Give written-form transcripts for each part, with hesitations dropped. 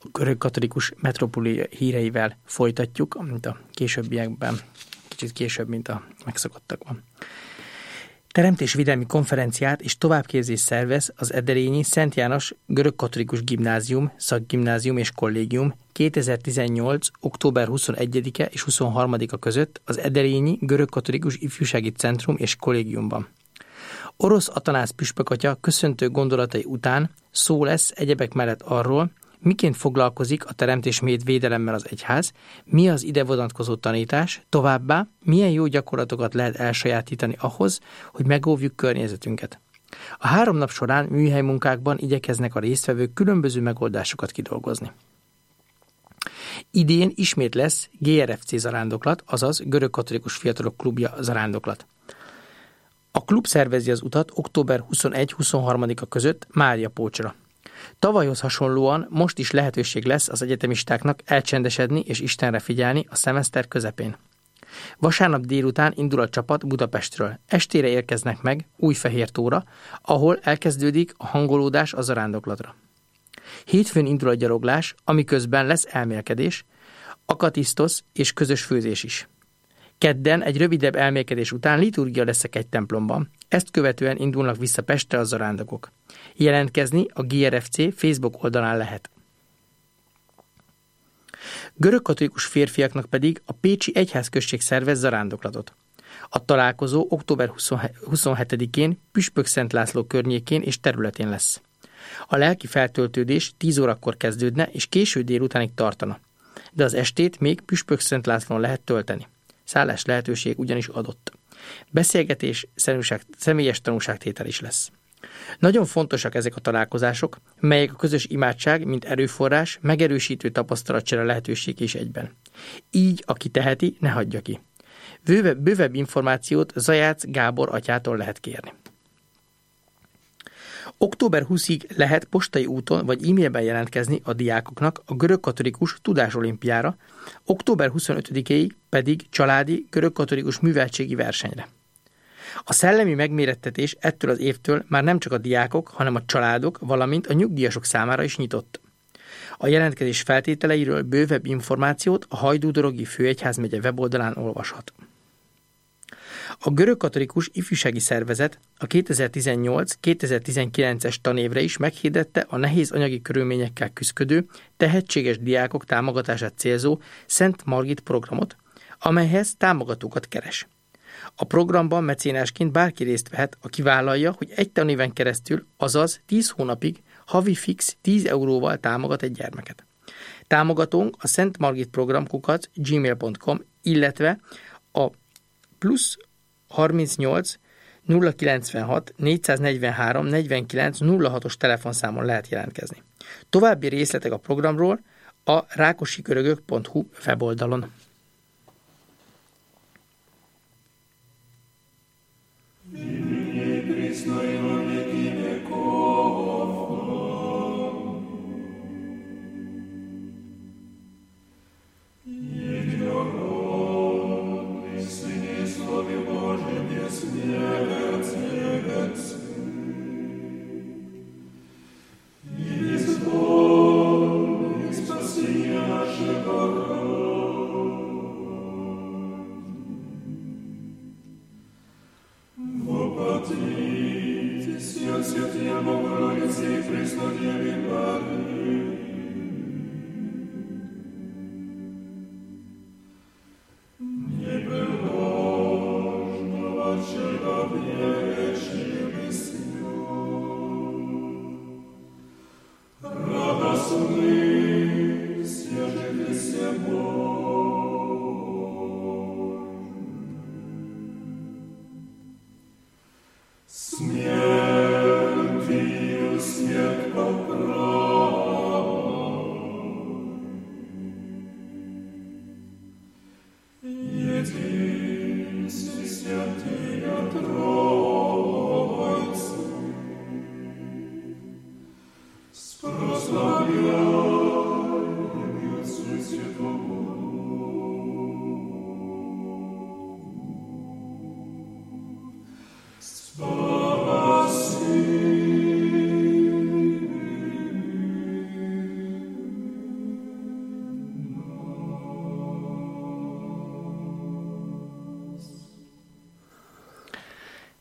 a görögkatolikus metrópolia híreivel folytatjuk, mint a későbbiekben, kicsit később, mint a megszokottakban. Teremtésvédelmi konferenciát és továbbképzést szervez az Erdélyi Szent János Görögkatolikus Gimnázium, Szakgimnázium és Kollégium 2018. október 21-e és 23-a között az Erdélyi Görögkatolikus Ifjúsági Centrum és Kollégiumban. Orosz Atanász püspökatya köszöntő gondolatai után szó lesz egyebek mellett arról, miként foglalkozik a teremtésvédelemmel az egyház, mi az ide vonatkozó tanítás, továbbá milyen jó gyakorlatokat lehet elsajátítani ahhoz, hogy megóvjuk környezetünket. A 3 nap során műhelymunkákban igyekeznek a résztvevők különböző megoldásokat kidolgozni. Idén ismét lesz GRFC zarándoklat, azaz Görögkatolikus Fiatalok Klubja zarándoklat. A klub szervezi az utat október 21-23-a között Máriapócsra. Tavalyhoz hasonlóan most is lehetőség lesz az egyetemistáknak elcsendesedni és Istenre figyelni a szemeszter közepén. Vasárnap délután indul a csapat Budapestről. Estére érkeznek meg Újfehértóra, ahol elkezdődik a hangolódás a zarándoklatra. Hétfőn indul a gyaloglás, amiközben lesz elmélkedés, akatisztosz és közös főzés is. Kedden egy rövidebb elmélkedés után liturgia lesz egy templomban, ezt követően indulnak vissza Pestre a zarándokok. Jelentkezni a GRFC Facebook oldalán lehet. Görögkatolikus férfiaknak pedig a Pécsi Egyházközség szervez zarándoklatot. A találkozó október 27-én Püspök Szent László környékén és területén lesz. A lelki feltöltődés 10 órakor kezdődne és késő délutánig tartana, de az estét még Püspök Szent Lászlón lehet tölteni. Szállás lehetőség ugyanis adott. Beszélgetés, személyes tanúságtétel is lesz. Nagyon fontosak ezek a találkozások, melyek a közös imádság, mint erőforrás, megerősítő tapasztalatcsere lehetőség is egyben. Így, aki teheti, ne hagyja ki. Bővebb információt Zajác Gábor atyától lehet kérni. Október 20-ig lehet postai úton vagy e-mailben jelentkezni a diákoknak a görögkatolikus tudásolimpiára, október 25-ig pedig családi görögkatolikus műveltségi versenyre. A szellemi megmérettetés ettől az évtől már nem csak a diákok, hanem a családok, valamint a nyugdíjasok számára is nyitott. A jelentkezés feltételeiről bővebb információt a Hajdú-dorogi Főegyházmegye weboldalán olvashat. A Görögkatolikus Ifjúsági Szervezet a 2018-2019-es tanévre is meghirdette a nehéz anyagi körülményekkel küszködő, tehetséges diákok támogatását célzó Szent Margit programot, amelyhez támogatókat keres. A programban mecénásként bárki részt vehet, aki vállalja, hogy egy tanéven keresztül, azaz 10 hónapig havi fix 10 euróval támogat egy gyermeket. Támogatónk a Szent Margit program @gmail.com, illetve a plusz 38 096 443 49 06-os telefonszámon lehet jelentkezni. További részletek a programról a rákosigörögök.hu weboldalon.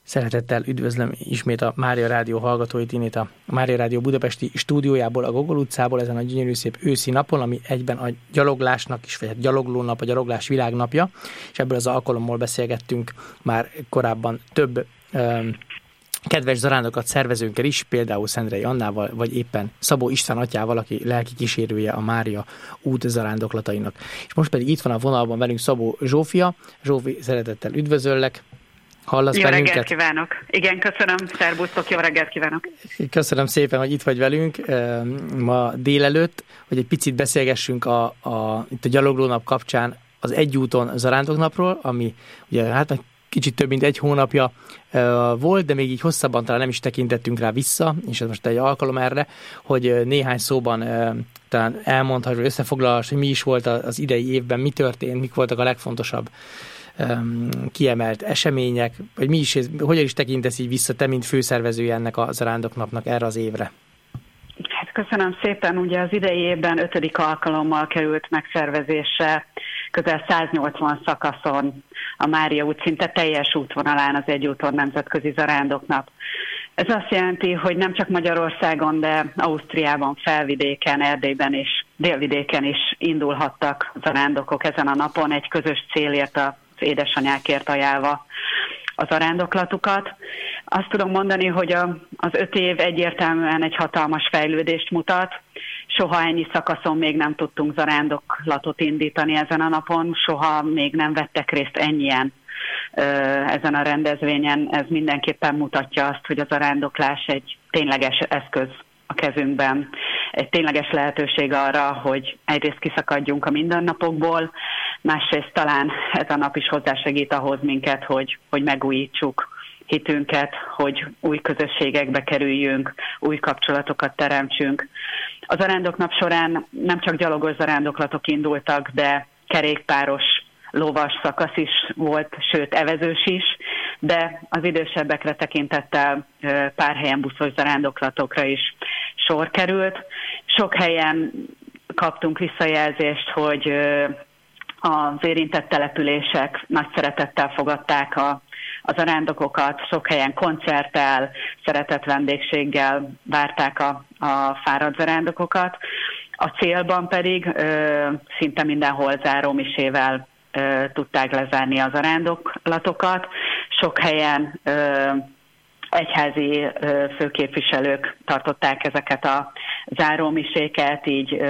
Szeretettel üdvözlöm ismét a Mária Rádió hallgatóit innét a Mária Rádió budapesti stúdiójából, a Gogol utcából, ezen a gyönyörű szép őszi napon, ami egyben a gyaloglásnak is, vagy a gyaloglónap, a gyaloglás világnapja, és ebből az alkalommal beszélgettünk már korábban több kedves zarándokat szervezőnkkel is, például Szendrei Annával, vagy éppen Szabó István atyával, aki lelki kísérője a Mária út zarándoklatainak. És most pedig itt van a vonalban velünk Szabó Zsófia. Zsófi, szeretettel üdvözöllek. Hallasz jó bennünket? Reggelt kívánok! Igen, köszönöm, szervusztok, jó reggelt kívánok! Köszönöm szépen, hogy itt vagy velünk ma délelőtt, hogy egy picit beszélgessünk itt a gyaloglónap kapcsán az Egyúton zarándoknapról, ami ugye hát kicsit több mint egy hónapja volt, de még így hosszabban talán nem is tekintettünk rá vissza, és ez most egy alkalom erre, hogy néhány szóban talán elmondhatod, hogy összefoglalás, hogy mi is volt az idei évben, mi történt, mik voltak a legfontosabb kiemelt események, vagy mi is, hogyan is tekintesz így vissza te, mint főszervezője ennek a zarándoknapnak erre az évre? Hát köszönöm szépen, ugye az idei évben 5. alkalommal került megszervezésre közel 180 szakaszon a Mária út szinte teljes útvonalán az Egyúton nemzetközi zarándoknap. Ez azt jelenti, hogy nem csak Magyarországon, de Ausztriában, Felvidéken, Erdélyben és Délvidéken is indulhattak zarándokok ezen a napon egy közös célért, az édesanyákért ajánlva a zarándoklatukat. Azt tudom mondani, hogy az 5 év egyértelműen egy hatalmas fejlődést mutat. Soha ennyi szakaszon még nem tudtunk zarándoklatot indítani ezen a napon, soha még nem vettek részt ennyien ezen a rendezvényen. Ez mindenképpen mutatja azt, hogy a zarándoklás egy tényleges eszköz a kezünkben. Egy tényleges lehetőség arra, hogy egyrészt kiszakadjunk a mindennapokból, másrészt talán ez a nap is hozzásegít ahhoz minket, hogy megújítsuk hitünket, hogy új közösségekbe kerüljünk, új kapcsolatokat teremtsünk. A zarándoknap során nem csak gyalogos zarándoklatok indultak, de kerékpáros, lovas szakasz is volt, sőt evezős is, de az idősebbekre tekintettel pár helyen buszos zarándoklatokra is sor került. Sok helyen kaptunk visszajelzést, hogy az érintett települések nagy szeretettel fogadták a zarándokokat, sok helyen koncerttel, szeretett vendégséggel várták a fáradt zarándokokat. A célban pedig szinte mindenhol zárómisével tudták lezárni a zarándoklatokat. Sok helyen egyházi főképviselők tartották ezeket a zárómiséket, így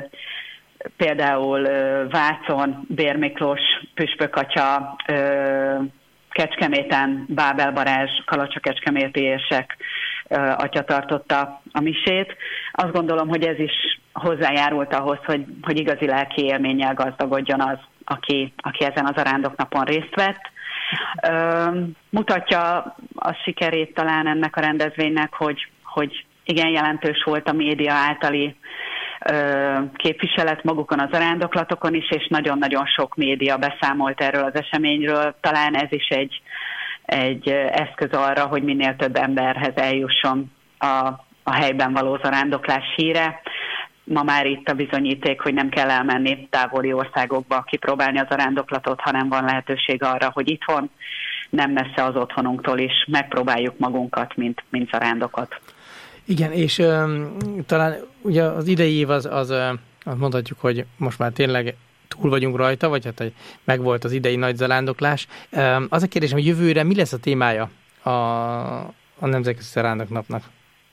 például Vácon Bér Miklós püspökatya, Kecskeméten Bábel Balázs kalacsa-kecskeméti érsek atya tartotta a misét. Azt gondolom, hogy ez is hozzájárult ahhoz, hogy igazi lelki élménnyel gazdagodjon az, aki ezen a zarándoknapon részt vett. Mutatja a sikerét talán ennek a rendezvénynek, hogy igen jelentős volt a média általi képviselet magukon a zarándoklatokon is, és nagyon-nagyon sok média beszámolt erről az eseményről. Talán ez is egy eszköz arra, hogy minél több emberhez eljusson a helyben való zarándoklás híre. Ma már itt a bizonyíték, hogy nem kell elmenni távoli országokba kipróbálni a zarándoklatot, hanem van lehetőség arra, hogy itthon, nem messze az otthonunktól is megpróbáljuk magunkat, mint zarándokot. Igen, és talán ugye az idei év az mondhatjuk, hogy most már tényleg túl vagyunk rajta, vagy hát megvolt az idei nagy zarándoklás. Az a kérdésem, hogy jövőre mi lesz a témája a Nemzetközi Zarándoknapnak?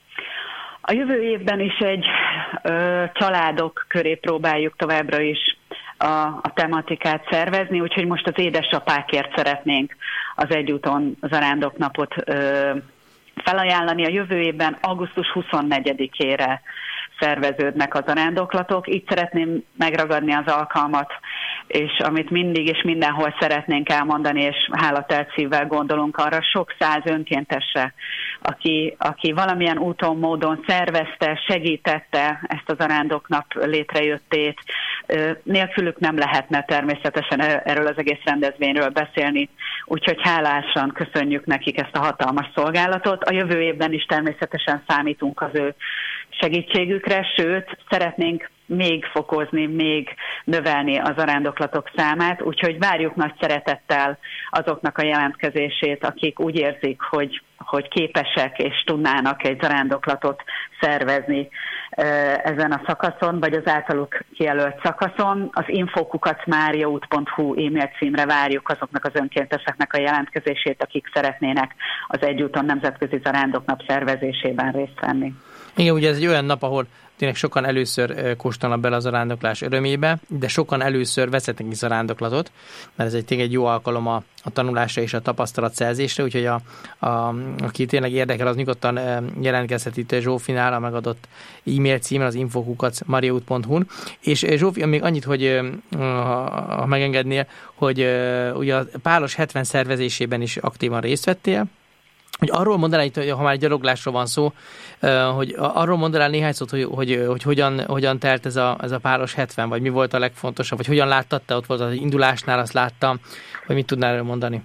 A jövő évben is egy családok köré próbáljuk továbbra is a tematikát szervezni, úgyhogy most az édesapákért szeretnénk az Egyúton zarándoknapot felajánlani. A jövő évben augusztus 24-ére szerveződnek a zarándoklatok. Így szeretném megragadni az alkalmat, és amit mindig és mindenhol szeretnénk elmondani, és hálatelt szívvel gondolunk arra sok száz önkéntesre, aki valamilyen úton, módon szervezte, segítette ezt a zarándoknap létrejöttét. Nélkülük nem lehetne természetesen erről az egész rendezvényről beszélni, úgyhogy hálásan köszönjük nekik ezt a hatalmas szolgálatot. A jövő évben is természetesen számítunk az ő segítségükre, sőt, szeretnénk még fokozni, még növelni a zarándoklatok számát, úgyhogy várjuk nagy szeretettel azoknak a jelentkezését, akik úgy érzik, hogy képesek és tudnának egy zarándoklatot szervezni ezen a szakaszon, vagy az általuk kijelölt szakaszon. Az info@mariaút.hu e-mail címre várjuk azoknak az önkénteseknek a jelentkezését, akik szeretnének az Egyúton Nemzetközi Zarándoknap szervezésében részt venni. Igen, ugye ez egy olyan nap, ahol tényleg sokan először kóstolnak bele a zarándoklás örömébe, de sokan először vezetnek is zarándoklatot, mert ez egy jó alkalom a tanulásra és a tapasztalatszerzésre, úgyhogy aki tényleg érdekel, az nyugodtan jelentkezhet itt Zsófinál a megadott e-mail címen, az info@mariaút.hu-n. És Zsófi, még annyit, hogy ha megengednél, hogy ugye a Pálos 70 szervezésében is aktívan részt vettél, hogy arról mondanál itt, hogy ha már gyaloglásról van szó, hogy arról mondanál néhány szót, hogy hogyan telt ez a Pálos 70, vagy mi volt a legfontosabb, vagy hogyan láttad te, ott volt az indulásnál, azt láttam, vagy mit tudnál erről mondani?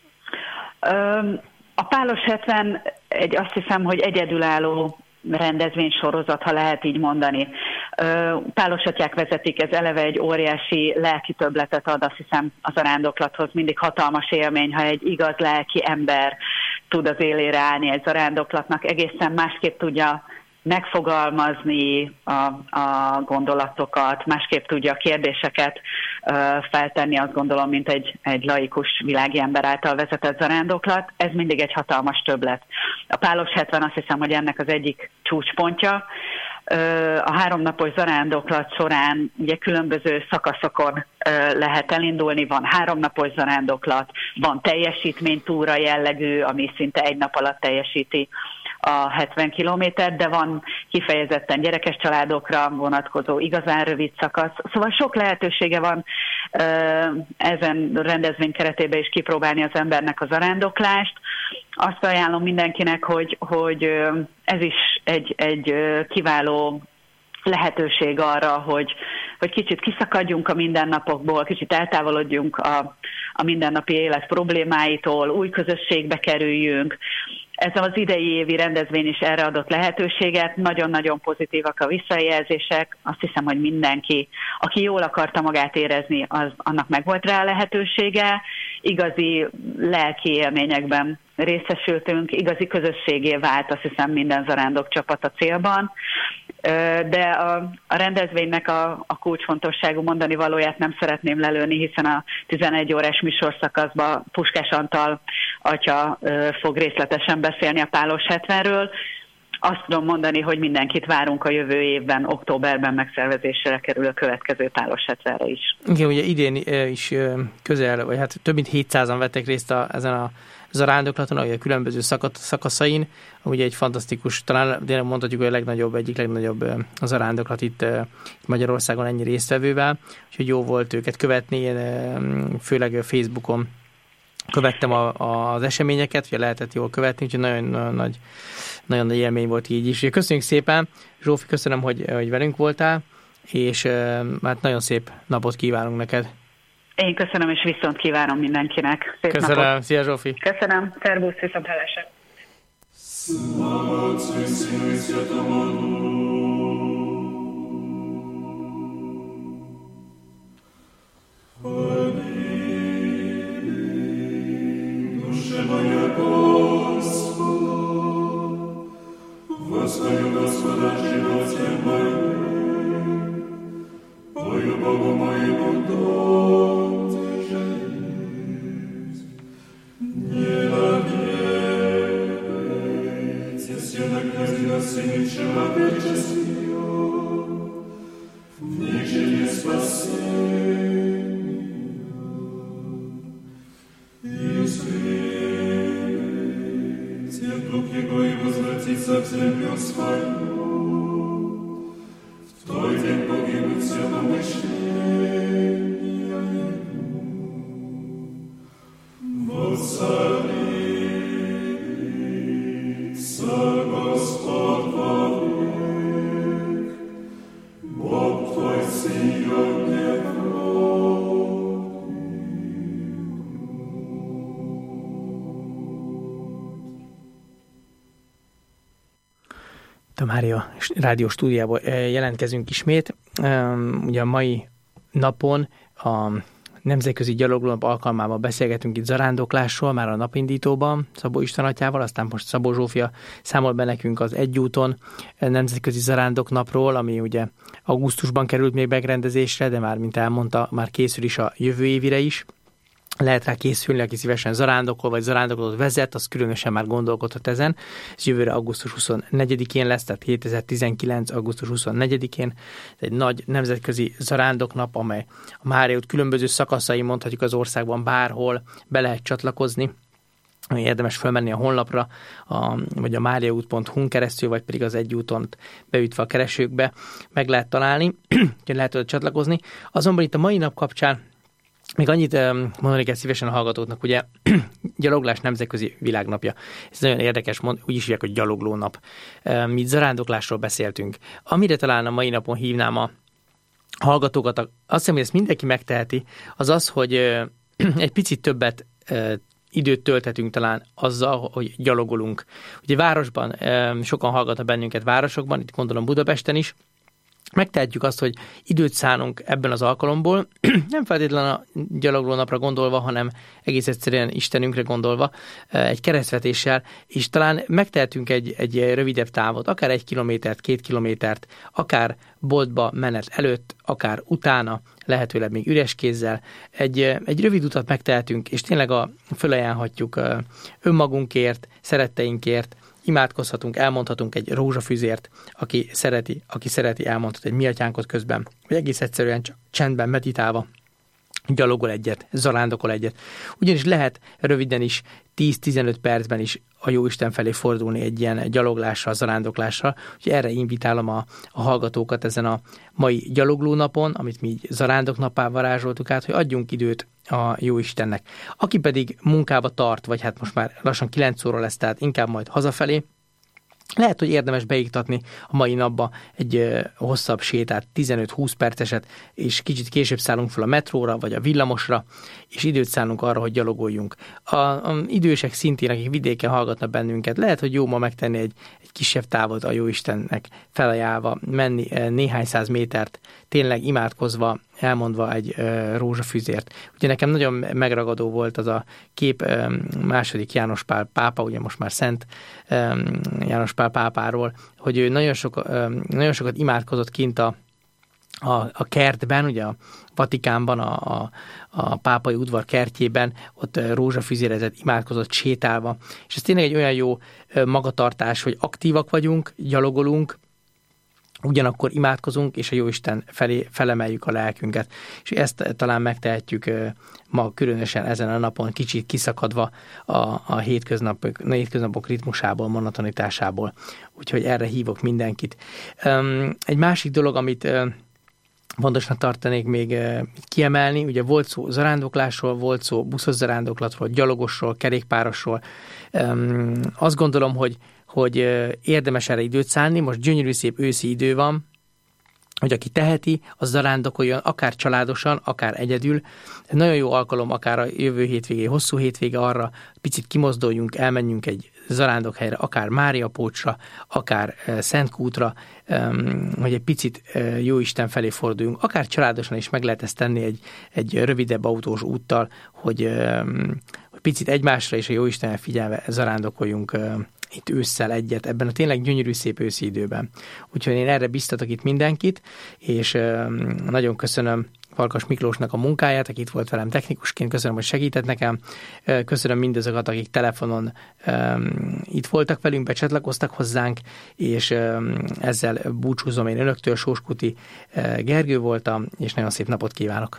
A Pálos 70 azt hiszem, hogy egyedülálló rendezvénysorozat, ha lehet így mondani. Pálosatyák vezetik, ez eleve egy óriási lelki többletet ad, azt hiszem, a zarándoklathoz. Mindig hatalmas élmény, ha egy igaz lelki ember tud az élére állni egy zarándoklatnak, egészen másképp tudja megfogalmazni a gondolatokat, másképp tudja a kérdéseket feltenni, azt gondolom, mint egy laikus világi ember által vezetett zarándoklat. Ez mindig egy hatalmas többlet. A Pálos 70 azt hiszem, hogy ennek az egyik csúcspontja. A 3 napos zarándoklat során ugye különböző szakaszokon lehet elindulni, van 3 napos zarándoklat, van teljesítménytúra jellegű, ami szinte 1 nap alatt teljesíti a 70 kilométert, de van kifejezetten gyerekes családokra vonatkozó igazán rövid szakasz. Szóval sok lehetősége van ezen rendezvény keretében is kipróbálni az embernek a zarándoklást. Azt ajánlom mindenkinek, hogy ez is egy kiváló lehetőség arra, hogy kicsit kiszakadjunk a mindennapokból, kicsit eltávolodjunk a mindennapi élet problémáitól, új közösségbe kerüljünk. Ez az idei évi rendezvény is erre adott lehetőséget, nagyon-nagyon pozitívak a visszajelzések, azt hiszem, hogy mindenki, aki jól akarta magát érezni, annak megvolt rá a lehetősége, igazi lelki élményekben részesültünk, igazi közösségé vált, azt hiszem, minden zarándok csapat a célban, de a rendezvénynek a kulcsfontosságú mondani valóját nem szeretném lelőni, hiszen a 11 órás műsorszakaszban Puskás Antal atya fog részletesen beszélni a Pálos 70-ről. Azt tudom mondani, hogy mindenkit várunk a jövő évben, októberben megszervezésre kerül a következő Pálos 70-re is. Igen, ugye idén is közel, vagy hát több mint 700-an vettek részt ezen a zarándoklaton, a különböző szakaszain. Ugye egy fantasztikus, talán mondhatjuk, hogy egyik legnagyobb zarándoklat itt Magyarországon ennyi résztvevővel, úgyhogy jó volt őket követni, én főleg Facebookon követtem az eseményeket, ugye lehetett jól követni, úgyhogy nagyon nagy élmény volt így is. Köszönjük szépen, Zsófi, köszönöm, hogy velünk voltál, és hát nagyon szép napot kívánunk neked. Én köszönöm, és viszont kívánom mindenkinek. Szép köszönöm, napot. Szia Zsófi. Köszönöm, szervusz, viszont hallásra. Восхвалю Господа в животе моем, пою Богу моему дом жизнь. Не нагневайтесь, я на князя сыничего вече Mária Rádió stúdiából jelentkezünk ismét. Ugye a mai napon a Nemzetközi Gyaloglónap alkalmával beszélgetünk itt zarándoklásról, már a napindítóban Szabó István atyával, aztán most Szabó Zsófia számol be nekünk az Egyúton Nemzetközi Zarándoknapról, ami ugye augusztusban került még megrendezésre, de már, mint elmondta, már készül is a jövő évire is. Lehet rá készülni, aki szívesen zarándokol, vagy zarándoklót vezet, az különösen már gondolkodhat ezen. Ez jövőre augusztus 24-én lesz, tehát 2019. augusztus 24-én. Ez egy nagy nemzetközi zarándoknap, amely a Mária út különböző szakaszai, mondhatjuk az országban bárhol be lehet csatlakozni. Érdemes felmenni a honlapra, vagy a mariaút.hu-n keresztül, vagy pedig az Egyúton beütve a keresőkbe meg lehet találni, úgyhogy lehet oda csatlakozni. Azonban itt a mai nap kapcsán még annyit mondanék el szívesen a hallgatóknak, ugye gyaloglás nemzetközi világnapja. Ez nagyon érdekes, úgy is hívják, hogy gyaloglónap. Mi zarándoklásról beszéltünk. Amire talán a mai napon hívnám a hallgatókat, azt hiszem, hogy ezt mindenki megteheti, az az, hogy egy picit többet időt tölthetünk talán azzal, hogy gyalogolunk. Ugye városban, sokan hallgatnak bennünket városokban, itt gondolom Budapesten is, megtehetjük azt, hogy időt szánunk ebben az alkalomból, nem feltétlenül a gyaloglónapra gondolva, hanem egész egyszerűen Istenünkre gondolva, egy keresztvetéssel, és talán megtehetünk egy rövidebb távot, akár 1 kilométert, 2 kilométert, akár boltba menet előtt, akár utána, lehetőleg még üres kézzel. Egy rövid utat megtehetünk, és tényleg fölajánlhatjuk önmagunkért, szeretteinkért, imádkozhatunk, elmondhatunk egy rózsafüzért, aki szereti, elmondhat egy mi atyánkot közben, vagy egész egyszerűen csak csendben meditálva gyalogol egyet, zarándokol egyet. Ugyanis lehet röviden is, 10-15 percben is a Jóisten felé fordulni egy ilyen gyaloglással, zarándoklásra. Úgyhogy erre invitálom a hallgatókat ezen a mai gyaloglónapon, amit mi zarándoknappá varázsoltuk át, hogy adjunk időt a Jóistennek. Aki pedig munkába tart, vagy hát most már lassan 9 óra lesz, tehát inkább majd hazafelé, lehet, hogy érdemes beiktatni a mai napba egy hosszabb sétát, 15-20 perceset, és kicsit később szállunk fel a metróra, vagy a villamosra, és időt szánunk arra, hogy gyalogoljunk. A idősek szintén, akik vidéken hallgatnak bennünket, lehet, hogy jó ma megtenni egy kisebb távot a Jóistennek felajánlva, menni néhány száz métert, tényleg imádkozva, elmondva egy rózsafüzért. Ugye nekem nagyon megragadó volt az a kép második János Pál pápa, ugye most már Szent János Pál pápáról, hogy ő nagyon sokat imádkozott kint a kertben, ugye a Vatikánban, a pápai udvar kertjében, ott rózsafüzérezett, imádkozott sétálva. És ez tényleg egy olyan jó magatartás, hogy aktívak vagyunk, gyalogolunk, ugyanakkor imádkozunk, és a Jóisten felé felemeljük a lelkünket. És ezt talán megtehetjük ma különösen ezen a napon, kicsit kiszakadva a hétköznapok ritmusából, monotonitásából. Úgyhogy erre hívok mindenkit. Egy másik dolog, amit fontosnak tartanék még kiemelni, ugye volt szó zarándoklásról, volt szó buszos zarándoklatról, gyalogosról, kerékpárosról. Azt gondolom, hogy érdemes erre időt szánni, most gyönyörű szép őszi idő van, hogy aki teheti, az zarándokoljon, akár családosan, akár egyedül. Nagyon jó alkalom, akár a jövő hétvégé, hosszú hétvége arra, picit kimozduljunk, elmenjünk egy zarándokhelyre, akár Máriapócsra, akár Szentkútra, hogy egy picit Jóisten felé forduljunk. Akár családosan is meg lehet ezt tenni egy rövidebb autós úttal, hogy picit egymásra és a Jóisten figyelve zarándokoljunk itt ősszel egyet, ebben a tényleg gyönyörű szép őszi időben. Úgyhogy én erre biztatok itt mindenkit, és nagyon köszönöm Farkas Miklósnak a munkáját, aki itt volt velem technikusként, köszönöm, hogy segített nekem, köszönöm mindazokat, akik telefonon itt voltak velünk, becsatlakoztak hozzánk, és ezzel búcsúzom én önöktől, Sóskuti Gergő voltam, és nagyon szép napot kívánok!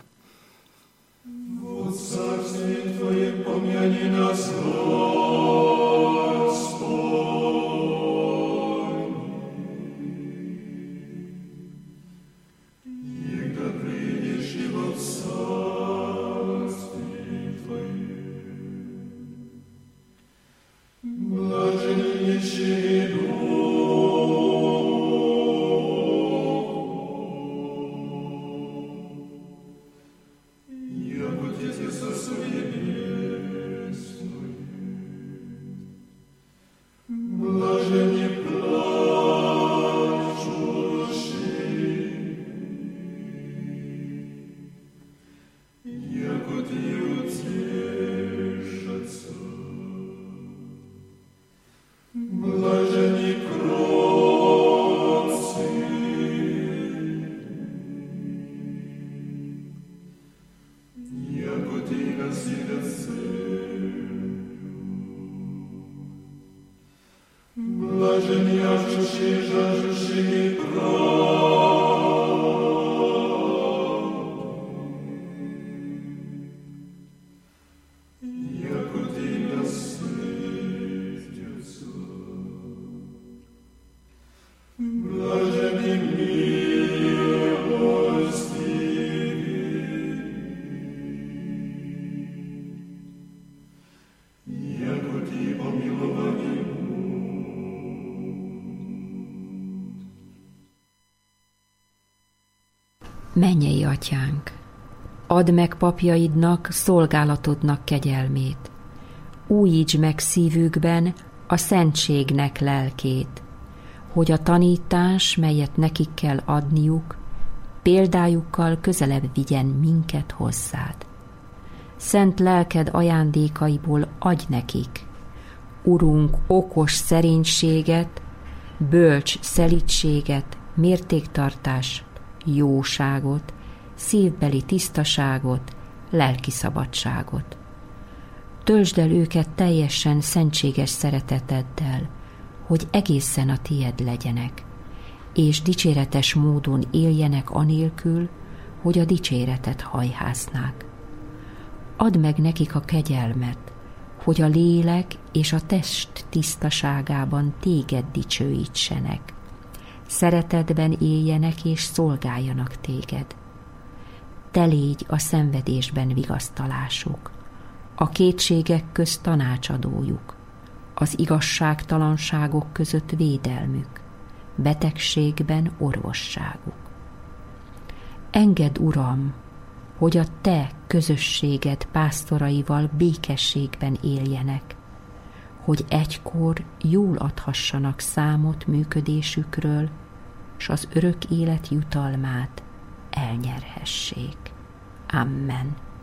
Mennyei Atyánk, add meg papjaidnak, szolgálatodnak kegyelmét. Újítsd meg szívükben a szentségnek lelkét, hogy a tanítás, melyet nekik kell adniuk, példájukkal közelebb vigyen minket hozzád. Szent lelked ajándékaiból adj nekik, Urunk, okos szerénységet, bölcs szelídséget, mértéktartást, jóságot, szívbeli tisztaságot, lelki szabadságot. Töltsd el őket teljesen szentséges szereteteddel, hogy egészen a tied legyenek, és dicséretes módon éljenek anélkül, hogy a dicséretet hajháznák. Add meg nekik a kegyelmet, hogy a lélek és a test tisztaságában téged dicsőítsenek, szeretetben éljenek és szolgáljanak téged. Te légy a szenvedésben vigasztalásuk, a kétségek közt tanácsadójuk, az igazságtalanságok között védelmük, betegségben orvosságuk. Engedd, Uram, hogy a te közösséged pásztoraival békességben éljenek, hogy egykor jól adhassanak számot működésükről, s az örök élet jutalmát elnyerhessék. Amen.